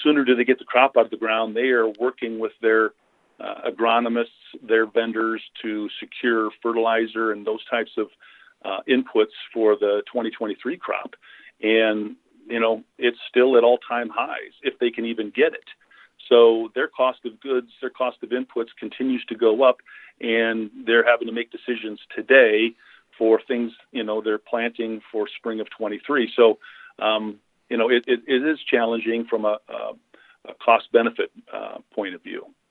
sooner do they get the crop out of the ground, they are working with their agronomists, their vendors to secure fertilizer and those types of inputs for the 2023 crop. And, it's still at all-time highs if they can even get it. So their cost of goods, their cost of inputs continues to go up, and they're having to make decisions today for things, they're planting for spring of 23. So, it is challenging from a cost-benefit point of view.